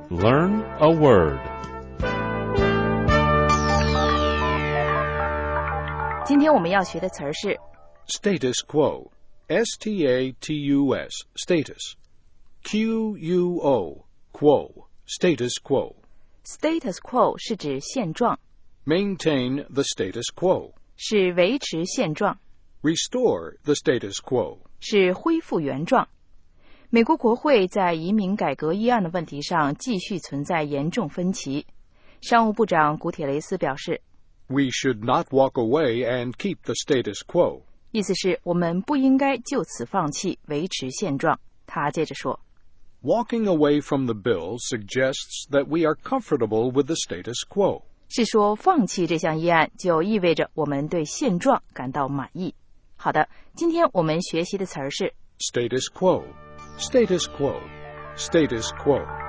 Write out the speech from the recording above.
Learn a word. 今天我们要学的词儿是 Status quo. S-T-A-T-U-S. Status. Q-U-O. Quo. Status quo. Status quo 是指现状， Maintain the status quo. 是维持现状， Restore the status quo. 是恢复原状。美国国会在移民改革议案的问题上继续存在严重分歧。商务部长古铁雷斯表示， We should not walk away and keep the status quo. 意思是我们不应该就此放弃维持现状。他接着说， Walking away from the bill suggests that we are comfortable with the status quo. 是说放弃这项议案就意味着我们对现状感到满意。好的，今天我们学习的词儿是 Status quo. Status quo. Status quo.